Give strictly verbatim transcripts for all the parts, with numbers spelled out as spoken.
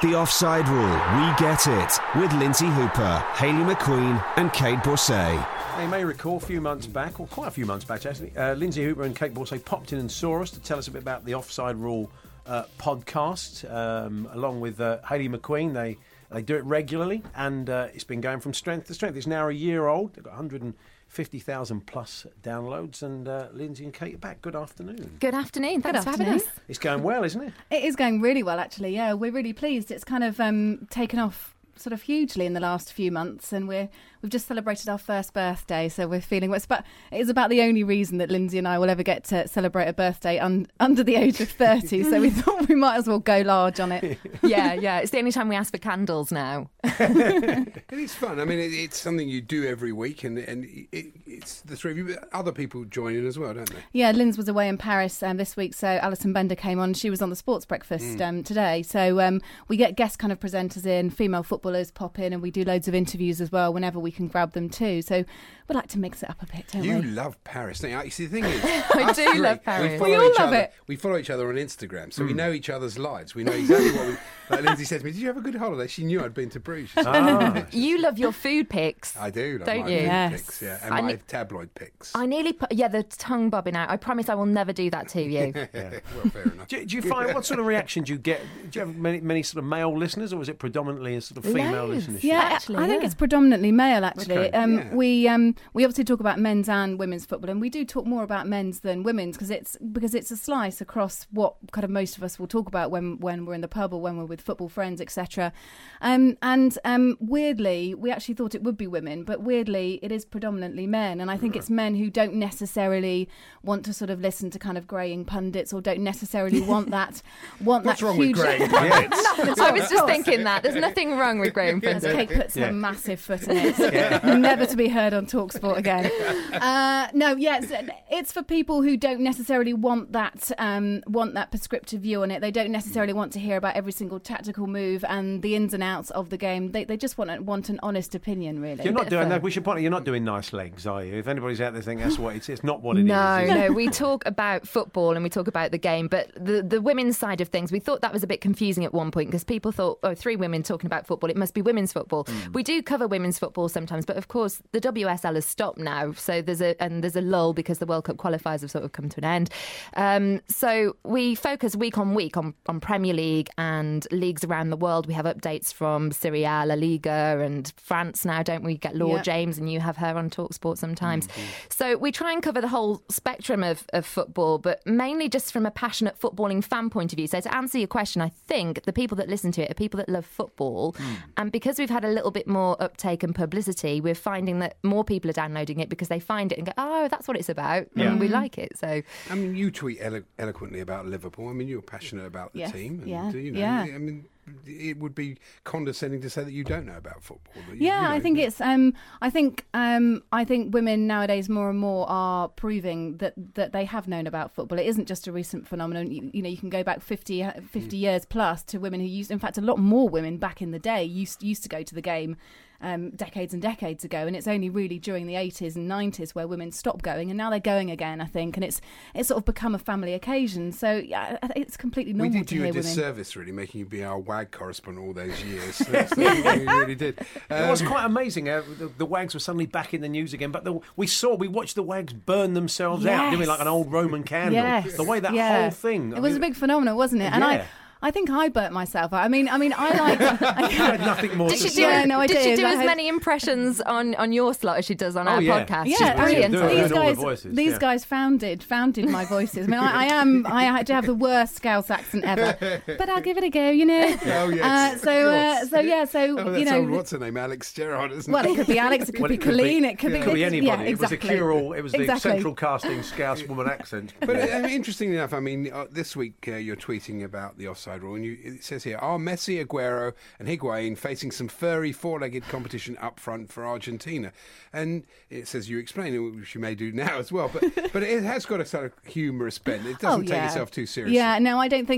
The Offside Rule, We Get It, with Lindsay Hooper, Hayley McQueen and Kate Borsay. Now, you may recall a few months back, or quite a few months back actually, uh, Lindsay Hooper and Kate Borsay popped in and saw us to tell us a bit about the Offside Rule uh, podcast, um, along with uh, Hayley McQueen. They they do it regularly, and uh, it's been going from strength to strength. It's now a year old. They've got one hundred fifty thousand plus downloads, and uh, Lindsay and Kate are back. Good afternoon. Good afternoon. Thanks Good for afternoon. having us. It's going well, isn't it? It is going really well, actually. Yeah, we're really pleased. It's kind of um, taken off sort of hugely in the last few months, and we're we've just celebrated our first birthday, so we're feeling it's about it is about the only reason that Lindsay and I will ever get to celebrate a birthday un, under the age of thirty. So we thought we might as well go large on it. Yeah, yeah. It's the only time we ask for candles now. It is fun. I mean, it, it's something you do every week, and and it, it's the three of you. But other people join in as well, don't they? Yeah, Linz was away in Paris um, this week, so Alison Bender came on. She was on the Sports Breakfast Mm. um, today. So um, we get guest kind of presenters in, female footballers pop in, and we do loads of interviews as well whenever we can grab them too. So we like to mix it up a bit, don't You we? love Paris. Now, you see, the thing is, I us do three, love Paris. We, follow We all each love other, it. We follow each other on Instagram, so we know each other's lives. We know exactly what we... Like Lindsay said to me, did you have a good holiday? She knew I'd been to Bruges. She said, Ah. You love your food pics. I do. Love Don't my you? food Yes. pics, yeah, and I my ne- tabloid pics. I nearly put, yeah, the tongue bobbing out. I promise I will never do that to you. Well, fair enough. Do, do you find, what sort of reaction do you get? Do you have many, many sort of male listeners, or is it predominantly a sort of female Loads. listenership? Yeah, Actually, I think yeah. it's predominantly male. Actually, Okay, um, yeah. we um, we obviously talk about men's and women's football, and we do talk more about men's than women's because it's because it's a slice across what kind of most of us will talk about when when we're in the pub or when we're with football friends, et cetera. Um, and um, weirdly, we actually thought it would be women, but weirdly, it is predominantly men, and I think it's men who don't necessarily want to sort of listen to kind of greying pundits or don't necessarily want that want What's that wrong huge. with Graham? I was just thinking that. There's nothing wrong with Graham As Pundit. Kate puts Yeah. a massive foot in it, never to be heard on TalkSport again. Uh, no, yeah, it's, it's for people who don't necessarily want that um, want that prescriptive view on it. They don't necessarily want to hear about every single tactical move and the ins and outs of the game. They they just want a, want an honest opinion, really. You're not bit doing of that. fun. We should point out, you're not doing nice legs, are you? If anybody's out there thinking that's what it's, it's not what it is. No, is it? no. We talk about football and we talk about the game, but the, the women's side of things, we thought that was a bit confusing at one point because people thought, oh, three women talking about football, it must be women's football. We do cover women's football sometimes, but of course the W S L has stopped now, so there's a and there's a lull because the World Cup qualifiers have sort of come to an end. Um, so we focus week on week on, on Premier League and leagues around the world. We have updates from Serie A, La Liga, and France now, don't we? Get Laura Yeah. James, and you have her on TalkSport sometimes. So we try and cover the whole spectrum of, of football, but mainly just from a passionate footballing fan point of view. So to answer your question, I think the people that listen to it are people that love football. And because we've had a little bit more uptake and publicity, we're finding that more people are downloading it because they find it and go, oh, that's what it's about. Yeah. And we like it. So I mean, you tweet elo- eloquently about Liverpool. I mean, you're passionate about the Yes, team. And, yeah, you know, yeah. I mean, it would be condescending to say that you don't know about football. that you- Yeah, you know, I think it's. Um, I think. Um, I think women nowadays more and more are proving that, that they have known about football. It isn't just a recent phenomenon. You, you know, you can go back fifty, fifty years plus to women who used. In fact, a lot more women back in the day used used to go to the game. Um, decades and decades ago, and it's only really during the eighties and nineties where women stopped going, and now they're going again, I think, and it's it's sort of become a family occasion. So yeah, I think it's completely We normal did to you a hear women. disservice, really, making you be our W A G correspondent all those years. That's the thing we really did. It was Um, quite amazing. Uh, the, the Wags were suddenly back in the news again, but the, we saw, we watched the Wags burn themselves out, Yes. doing like an old Roman candle. Yes. The way that Yeah. whole thing. I It was mean, a big phenomenon, wasn't it? And Yeah. I, I think I burnt myself out. I mean, I mean, I like. I had nothing more did to she say. do, Yeah, no, I did she did. do I as had- many impressions on, on your slot as she does on Oh, our yeah. podcast? Yeah, She's I mean, brilliant. doing these all the guys, voices, these yeah. guys founded founded my voices. I mean, I, I am, I had to have the worst Scouse accent ever, but I'll give it a go, you know. Oh, yes. Uh, so, of uh, course. so yeah, so Oh, that's you know. old, what's her name? Alex Gerrard, isn't Well, it? it could be Alex, it could Well, be Colleen, it could it be could be it's- anybody. Yeah, It was the exactly. cure-all. It was the Exactly. central casting Scouse woman accent. But uh, I mean, interestingly enough, I mean, uh, this week uh, you're tweeting about the offside rule, and you, it says here, are Messi, Aguero and Higuain facing some furry four-legged competition up front for Argentina? And it says you explain it, which you may do now as well, but but it has got a sort of humorous bend. It doesn't Oh, take yeah. itself too seriously. Yeah, no, I don't think.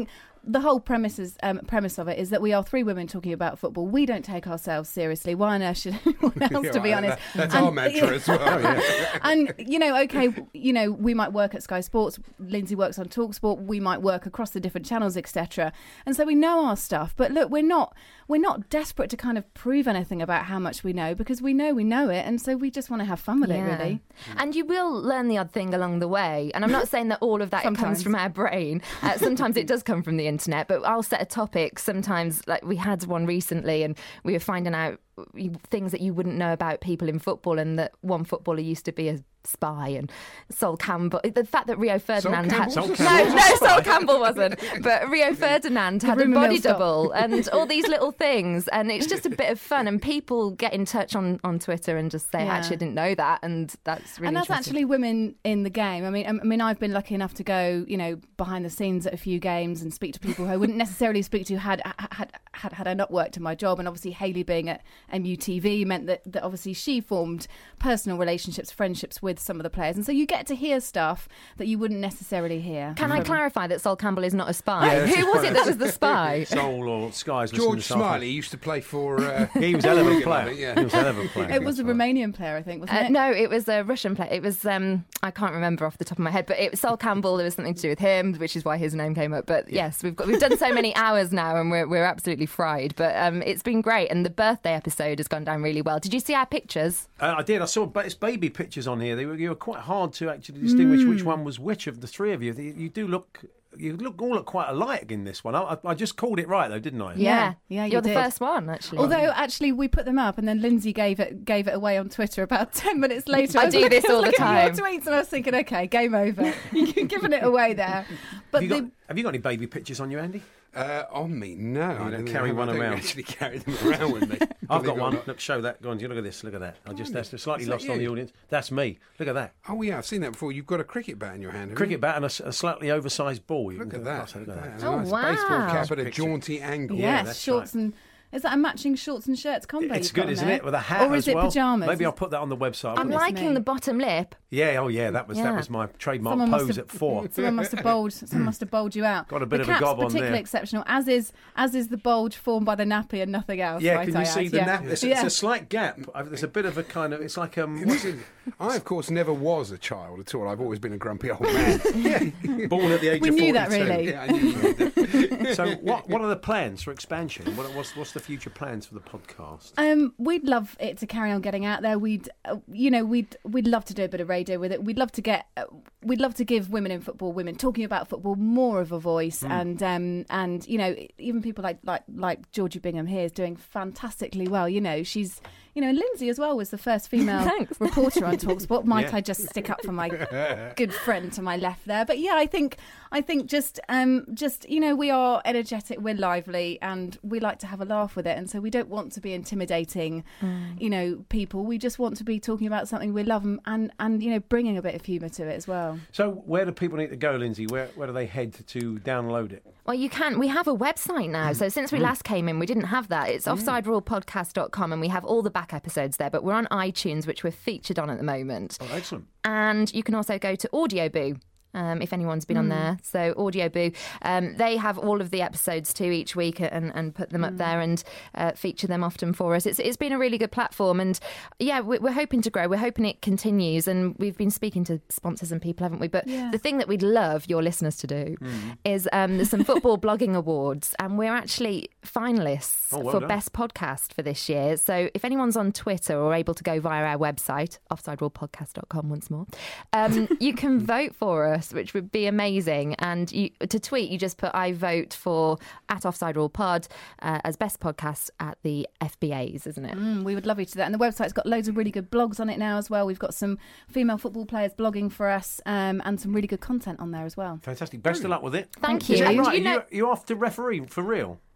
the whole premise is, um, premise of it is that we are three women talking about football. We don't take ourselves seriously. Why on earth should anyone else, Yeah, to be right, honest? that- that's And- our mantra as well. Oh, yeah. And, you know, okay, you know, we might work at Sky Sports, Lindsay works on TalkSport, we might work across the different channels, et cetera. And so we know our stuff. But look, we're not we're not desperate to kind of prove anything about how much we know, because we know we know it, and so we just want to have fun with it, really. And you will learn the odd thing along the way. And I'm not saying that all of that comes Sometimes. from our brain. Uh, sometimes it does come from the internet, but I'll set a topic. Sometimes, like we had one recently, and we were finding out things that you wouldn't know about people in football, and that one footballer used to be a spy, and Sol Campbell. The fact that Rio Ferdinand had Sol no, Campbell was a no, spy? Sol Campbell wasn't, but Rio Ferdinand had a rumour body mill stopped. double, and all these little things, and it's just a bit of fun. And people get in touch on, on Twitter and just say, Yeah. "Actually, I didn't know that," and that's really And that's interesting. actually women in the game. I mean, I mean, I've been lucky enough to go, you know, behind the scenes at a few games and speak to people who I wouldn't necessarily speak to had had had had I not worked in my job. And obviously, Hayley being at M U T V meant that that obviously she formed personal relationships, friendships with some of the players, and so you get to hear stuff that you wouldn't necessarily hear. Can I from- clarify that Sol Campbell is not a spy? Yeah, that's Who his was point. it that was the spy? Soul or Skies. listening George this afternoon. Smiley used to play for. Uh, He was a hell of a Wigan, I player. think, yeah. He was a hell of a player. It was a That's right. Romanian player, I think, wasn't Uh, it? no, it was a Russian player. It was, um, I can't remember off the top of my head, but it was Sol Campbell. There was something to do with him, which is why his name came up. But yes, we've got we've done so many hours now, and we're we're absolutely fried. But um, it's been great, and the birthday episode has gone down really well. Did you see our pictures? Uh, I did. I saw ba- it's baby pictures on here. They were, you were quite hard to actually distinguish which one was which of the three of you. You, you do look. You look all look quite alike in this one. I, I just called it right though, didn't I? Yeah, yeah, you You're the did. first one, actually. Although actually we put them up and then Lindsay gave it gave it away on Twitter about ten minutes later. I was do looking- this all the looking at time. Your tweets and I was thinking, okay, game over. You've given it away there. But Have you, the, got, have you got any baby pictures on you, Andy? Uh, on me, no. I don't don't think carry I have. one I don't around. actually carry them around with me. I've Believe got it or one. not. Look, show that. Go on, look at this. Look at that. I just that's slightly Is that lost on the you? audience. That's me. Look at that. Oh yeah, I've seen that before. You've got a cricket bat in your hand. haven't Cricket you? bat and a, s- a slightly oversized ball. You Look can at go- that. oh, look at that. And Oh, a nice wow. baseball cap at a Picture. jaunty angle. yes, that's shorts right. and is that a matching shorts and shirts combo? It's you've got good, on isn't there? it? With a hat or is as it well. pajamas? Maybe I'll put that on the website. I'm Goodness liking me. the bottom lip. Yeah, oh yeah, that was that Yeah. was my trademark Someone must pose have- at four. Someone must have bowled. Someone must have bowled you out. Got a bit the of a cap's gob on particularly there. exceptional, as is as is the bulge formed by the nappy and nothing else. Yeah, right, can I you see add, the yeah. nap? It's, Yeah. it's a slight gap. I- There's a bit of a kind of. It's like um, what's it? I, of course, never was a child at all. I've always been a grumpy old man. Born at the age We of knew forty-two. that, really. Yeah, I knew you would. So, what what are the plans for expansion? What, what's what's the future plans for the podcast? Um, we'd love it to carry on getting out there. We'd, uh, you know, we'd we'd love to do a bit of radio with it. We'd love to get, uh, we'd love to give women in football, women talking about football, more of a voice. And um, and you know, even people like like like Georgie Bingham here is doing fantastically well. You know, she's. You know, and Lindsay as well was the first female Thanks. reporter on TalkSport. Might Yeah. I just stick up for my good friend to my left there? But yeah, I think I think just um, just you know, we are energetic, we're lively, and we like to have a laugh with it. And so we don't want to be intimidating, you know, people. We just want to be talking about something we love and and, and you know, bringing a bit of humour to it as well. So, where do people need to go, Lindsay? Where where do they head to download it? Well, you can. We have a website now. So since we last came in, we didn't have that. It's offside rule podcast dot com, and we have all the back episodes there. But we're on iTunes, which we're featured on at the moment. Oh, excellent. And you can also go to Audioboo. Um, if anyone's been on there. So Audioboo, um, they have all of the episodes too each week and, and put them up there and uh, feature them often for us. It's It's been a really good platform, and yeah, we're, we're hoping to grow. We're hoping it continues, and we've been speaking to sponsors and people, haven't we? But Yeah. the thing that we'd love your listeners to do is um, there's some football blogging awards, and we're actually finalists Oh, well for done. Best Podcast for this year. So if anyone's on Twitter or able to go via our website, offside rule podcast dot com once more, um, you can vote for us, which would be amazing. And you, to tweet, you just put I vote for at Offside Rule Pod uh, as Best Podcast at the F B As, isn't it? Mm, we would love you to do that. And the website's got loads of really good blogs on it now as well. We've got some female football players blogging for us um, and some really good content on there as well. Fantastic. Best of luck with it. Thank Is you. that Do right? you know- you, you're off to referee for real?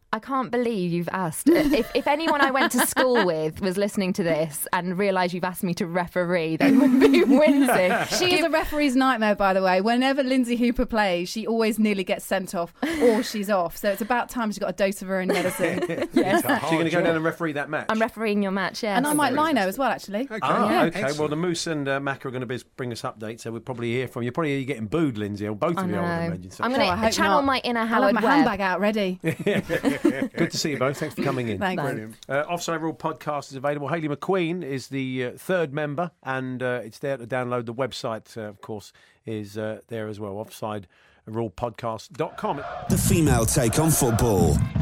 I can't believe you've asked. if, if anyone I went to school with was listening to this and realised you've asked me to referee, they would be wincing. She is a referee's nightmare, by the way. Whenever Lindsay Hooper plays, she always nearly gets sent off or she's off. So it's about time she's got a dose of her own medicine. Yes. So you're going to go down and referee that match? I'm refereeing your match, yes. And I might lino as well, actually. Okay. Ah, Yeah. okay. Well, the Moose and uh, Macca are going to be, bring us updates, so we'll probably hear from you. Probably getting booed, Lindsay, or both I of you, I would know. imagine. So. I'm Oh, I going to hope channel not. my inner I'll have Howard my Webb. handbag out ready. Good to see you both. Thanks for coming in. Thanks. Brilliant. Uh, Offside Rule podcast is available. Hayley McQueen is the uh, third member, and uh, it's there to download. The website, uh, of course, is uh, there as well. offside rule podcast dot com. The female take on football.